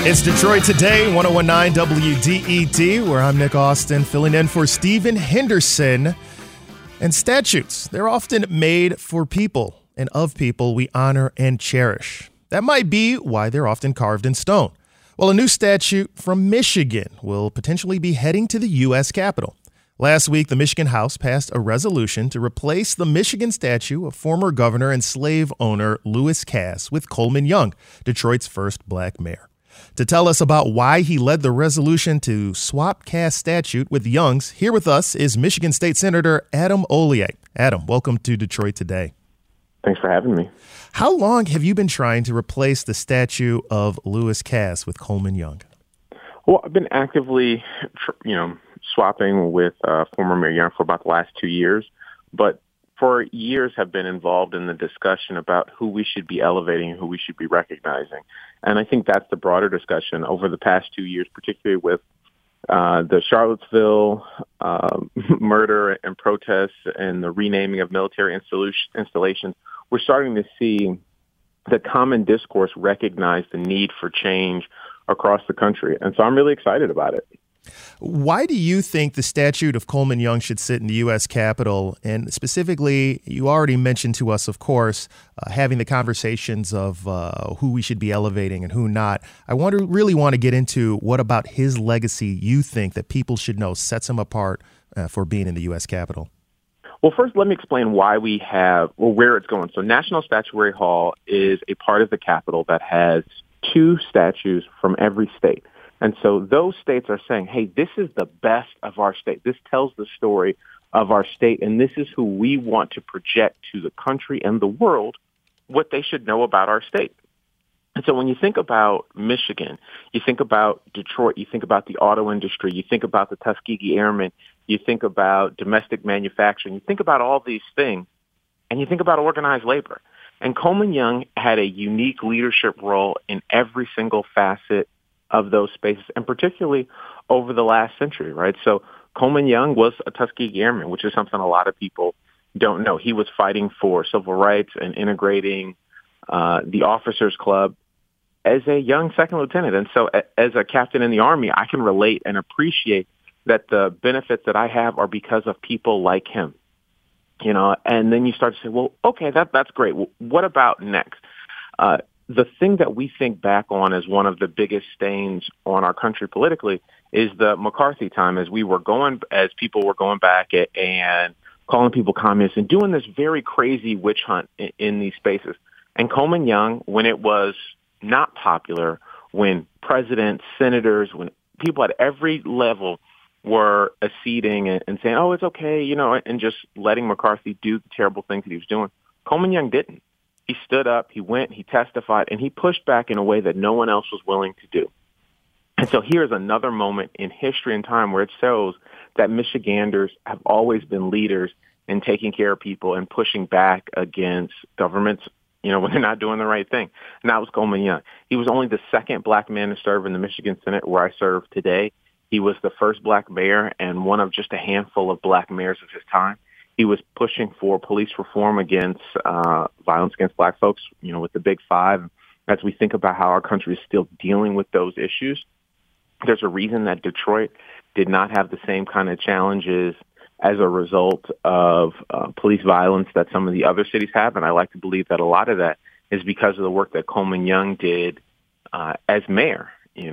It's Detroit Today, 1019 WDET, where I'm Nick Austin, filling in for Stephen Henderson. And statutes, they're often made for people and of people we honor and cherish. That might be why they're often carved in stone. Well, a new statute from Michigan will potentially be heading to the U.S. Capitol. Last week, the Michigan House passed a resolution to replace the Michigan statue of former governor and slave owner Lewis Cass with Coleman Young, Detroit's first black mayor. To tell us about why he led the resolution to swap Cass' statute with Young's, here with us is Michigan State Senator Adam Ollier. Adam, welcome to Detroit Today. Thanks for having me. How long have you been trying to replace the statue of Lewis Cass with Coleman Young? Well, I've been actively, swapping with former Mayor Young for about the last 2 years, but for years have been involved in the discussion about who we should be elevating and who we should be recognizing. And I think that's the broader discussion over the past 2 years, particularly with the Charlottesville murder and protests and the renaming of military installations. We're starting to see the common discourse recognize the need for change across the country. And so I'm really excited about it. Why do you think the statute of Coleman Young should sit in the U.S. Capitol? And specifically, you already mentioned to us, of course, having the conversations of who we should be elevating and who not. I really want to get into what about his legacy you think that people should know sets him apart for being in the U.S. Capitol. Well, first, let me explain why we have, where it's going. So National Statuary Hall is a part of the Capitol that has 2 statues from every state. And so those states are saying, hey, this is the best of our state. This tells the story of our state, and this is who we want to project to the country and the world what they should know about our state. And so when you think about Michigan, you think about Detroit, you think about the auto industry, you think about the Tuskegee Airmen, you think about domestic manufacturing, you think about all these things, and you think about organized labor. And Coleman Young had a unique leadership role in every single facet of those spaces, and particularly over the last century, right? So Coleman Young was a Tuskegee Airman, which is something a lot of people don't know. He was fighting for civil rights and integrating the Officers Club as a young second lieutenant. And so as a captain in the Army, I can relate and appreciate that the benefits that I have are because of people like him. And then you start to say, well, okay, that's great. Well, what about next? The thing that we think back on as one of the biggest stains on our country politically is the McCarthy time, as people were going back and calling people communists and doing this very crazy witch hunt in these spaces. And Coleman Young, when it was not popular, when presidents, senators, when people at every level were acceding and saying, oh, it's okay, and just letting McCarthy do the terrible things that he was doing, Coleman Young didn't. He stood up, he went, he testified, and he pushed back in a way that no one else was willing to do. And so here's another moment in history and time where it shows that Michiganders have always been leaders in taking care of people and pushing back against governments, when they're not doing the right thing. And that was Coleman Young. He was only the second black man to serve in the Michigan Senate, where I serve today. He was the first black mayor and one of just a handful of black mayors of his time. He was pushing for police reform against violence against black folks, with the Big Five. As we think about how our country is still dealing with those issues, there's a reason that Detroit did not have the same kind of challenges as a result of police violence that some of the other cities have. And I like to believe that a lot of that is because of the work that Coleman Young did as mayor,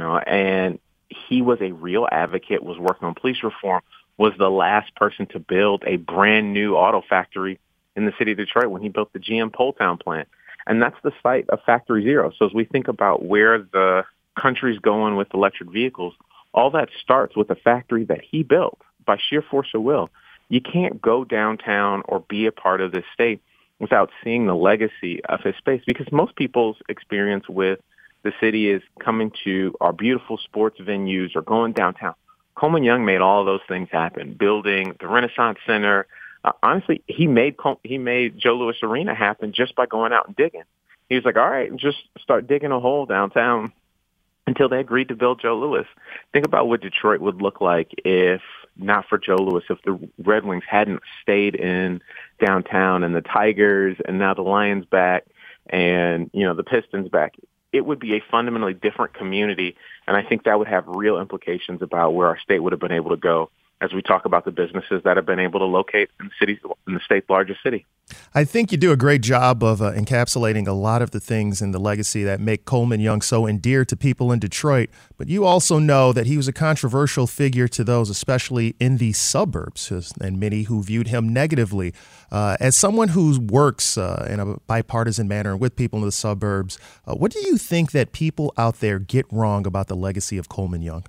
and he was a real advocate, was working on police reform, was the last person to build a brand new auto factory in the city of Detroit when he built the GM Poletown plant. And that's the site of Factory Zero. So as we think about where the country's going with electric vehicles, all that starts with a factory that he built by sheer force of will. You can't go downtown or be a part of this state without seeing the legacy of his space, because most people's experience with the city is coming to our beautiful sports venues or going downtown. Coleman Young made all of those things happen, building the Renaissance Center. Honestly, he made Joe Louis Arena happen just by going out and digging. He was like, all right, just start digging a hole downtown until they agreed to build Joe Louis. Think about what Detroit would look like if not for Joe Louis, if the Red Wings hadn't stayed in downtown and the Tigers and now the Lions back and, the Pistons back. it would be a fundamentally different community. And I think that would have real implications about where our state would have been able to go as we talk about the businesses that have been able to locate in the state's largest city. I think you do a great job of encapsulating a lot of the things in the legacy that make Coleman Young so endeared to people in Detroit. But you also know that he was a controversial figure to those, especially in the suburbs, and many who viewed him negatively. As someone who works in a bipartisan manner with people in the suburbs, what do you think that people out there get wrong about the legacy of Coleman Young?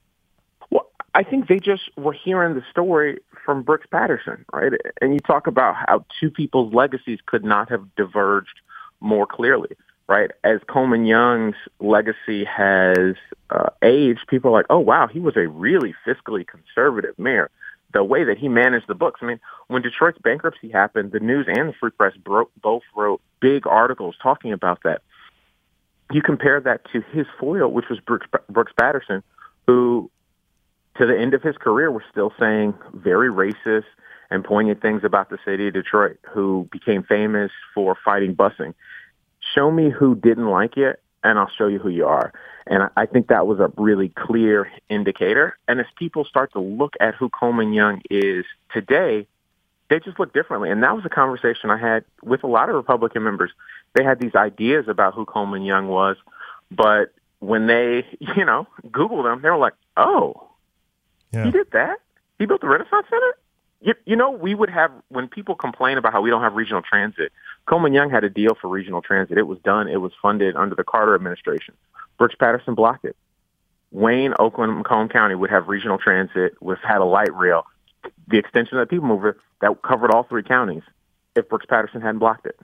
I think they just were hearing the story from Brooks Patterson, right? And you talk about how two people's legacies could not have diverged more clearly, right? As Coleman Young's legacy has aged, people are like, oh, wow, he was a really fiscally conservative mayor. The way that he managed the books. I mean, when Detroit's bankruptcy happened, the News and the Free Press both wrote big articles talking about that. You compare that to his foil, which was Brooks Patterson, who to the end of his career was still saying very racist and poignant things about the city of Detroit, who became famous for fighting busing. Show me who didn't like it, and I'll show you who you are. And I think that was a really clear indicator. And as people start to look at who Coleman Young is today, they just look differently. And that was a conversation I had with a lot of Republican members. They had these ideas about who Coleman Young was, but when they, Googled him, they were like, oh, yeah. He did that? He built the Renaissance Center? We would have, when people complain about how we don't have regional transit, Coleman Young had a deal for regional transit. It was done. It was funded under the Carter administration. Brooks Patterson blocked it. Wayne, Oakland, Macomb County would have regional transit, had a light rail, the extension of the People Mover that covered all three counties if Brooks Patterson hadn't blocked it.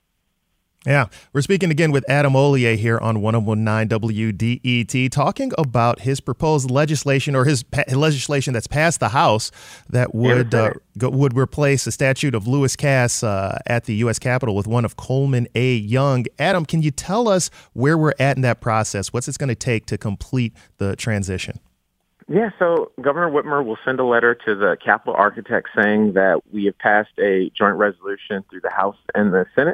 Yeah, we're speaking again with Adam Ollier here on 1019 WDET, talking about his proposed legislation, or his legislation that's passed the House, that would replace the statue of Lewis Cass at the U.S. Capitol with one of Coleman A. Young. Adam, can you tell us where we're at in that process? What's it going to take to complete the transition? Yeah, so Governor Whitmer will send a letter to the Capitol architect saying that we have passed a joint resolution through the House and the Senate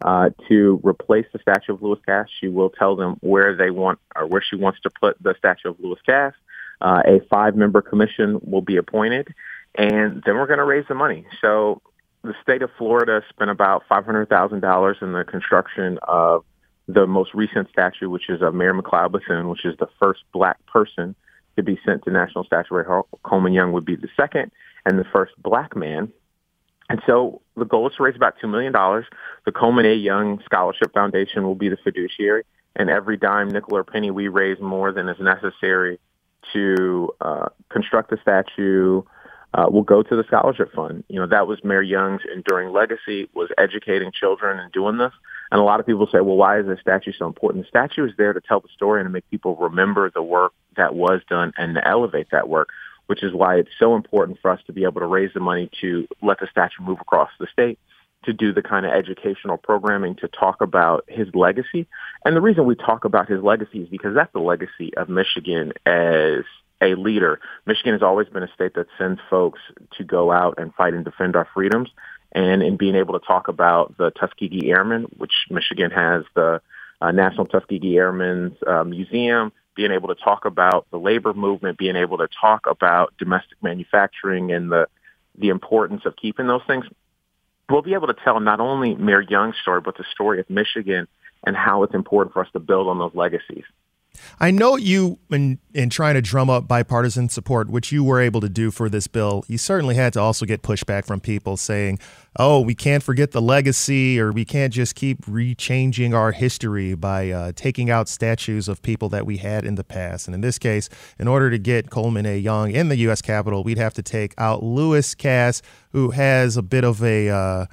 to replace the statue of Lewis Cass. She will tell them where they want, or where she wants to put the statue of Lewis Cass. A 5-member commission will be appointed, and then we're going to raise the money. So the state of Florida spent about $500,000 in the construction of the most recent statue, which is of Mayor McLeod Bethune, which is the first black person to be sent to National Statuary Hall. Coleman Young would be the second, and the first black man. And so the goal is to raise about $2 million. The Coleman A. Young Scholarship Foundation will be the fiduciary, and every dime, nickel, or penny we raise more than is necessary to construct the statue will go to the scholarship fund. That was Mayor Young's enduring legacy, was educating children and doing this. And a lot of people say, well, why is this statue so important? The statue is there to tell the story and to make people remember the work that was done and to elevate that work, which is why it's so important for us to be able to raise the money to let the statue move across the state, to do the kind of educational programming to talk about his legacy. And the reason we talk about his legacy is because that's the legacy of Michigan as a leader. Michigan has always been a state that sends folks to go out and fight and defend our freedoms. And in being able to talk about the Tuskegee Airmen, which Michigan has the National Tuskegee Airmen's Museum, being able to talk about the labor movement, being able to talk about domestic manufacturing and the importance of keeping those things, we'll be able to tell not only Mayor Young's story, but the story of Michigan and how it's important for us to build on those legacies. I know you, in trying to drum up bipartisan support, which you were able to do for this bill, you certainly had to also get pushback from people saying, oh, we can't forget the legacy, or we can't just keep rechanging our history by taking out statues of people that we had in the past. And in this case, in order to get Coleman A. Young in the U.S. Capitol, we'd have to take out Lewis Cass, who has a bit of a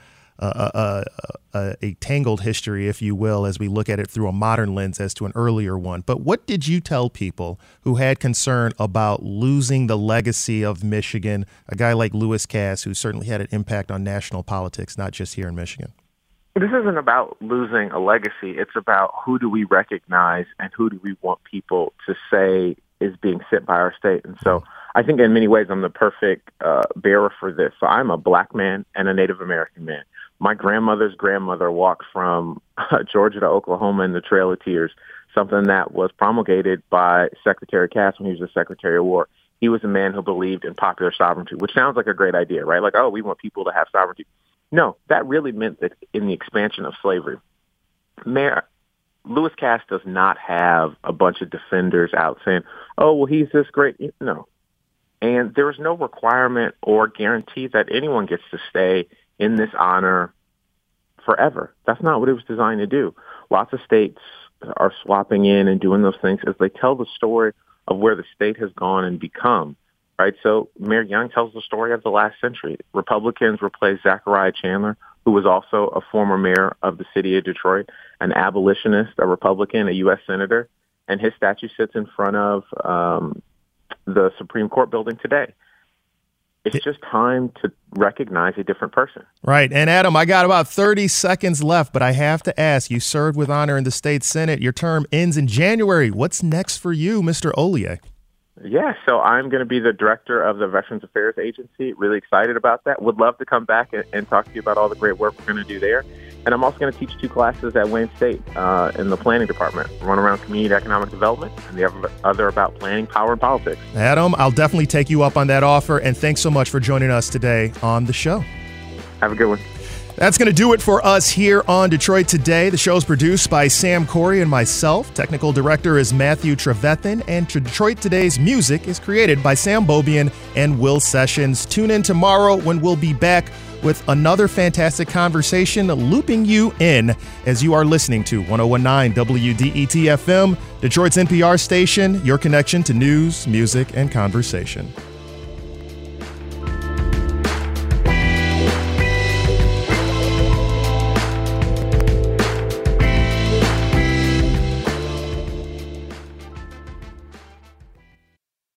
tangled history, if you will, as we look at it through a modern lens as to an earlier one. But what did you tell people who had concern about losing the legacy of Michigan, a guy like Lewis Cass, who certainly had an impact on national politics, not just here in Michigan? This isn't about losing a legacy. It's about who do we recognize and who do we want people to say is being sent by our state. And so I think in many ways I'm the perfect bearer for this. So I'm a black man and a Native American man. My grandmother's grandmother walked from Georgia to Oklahoma in the Trail of Tears something that was promulgated by Secretary Cass when he was the Secretary of War. He was a man who believed in popular sovereignty, which sounds like a great idea, right? Like, oh, we want people to have sovereignty. No, that really meant that in the expansion of slavery, Mayor Lewis Cass does not have a bunch of defenders out saying, oh, well, he's this great. No. And there is no requirement or guarantee that anyone gets to stay in this honor forever. That's not what it was designed to do. Lots of states are swapping in and doing those things as they tell the story of where the state has gone and become, right? So Mayor Young tells the story of the last century. Republicans replaced Zachariah Chandler, who was also a former mayor of the city of Detroit, an abolitionist, a Republican, a U.S. senator, and his statue sits in front of the Supreme Court building today. It's just time to recognize a different person. Right. And Adam, I got about 30 seconds left, but I have to ask, you served with honor in the state Senate. Your term ends in January. What's next for you, Mr. Ollier? Yeah, so I'm going to be the director of the Veterans Affairs Agency. Really excited about that. Would love to come back and talk to you about all the great work we're going to do there. And I'm also going to teach 2 classes at Wayne State in the planning department, one around community economic development and the other about planning, power, and politics. Adam, I'll definitely take you up on that offer. And thanks so much for joining us today on the show. Have a good one. That's going to do it for us here on Detroit Today. The show is produced by Sam Corey and myself. Technical director is Matthew Trevethan, and Detroit Today's music is created by Sam Bobian and Will Sessions. Tune in tomorrow when we'll be back with another fantastic conversation, looping you in as you are listening to 101.9 WDET FM, Detroit's NPR station, your connection to news, music, and conversation.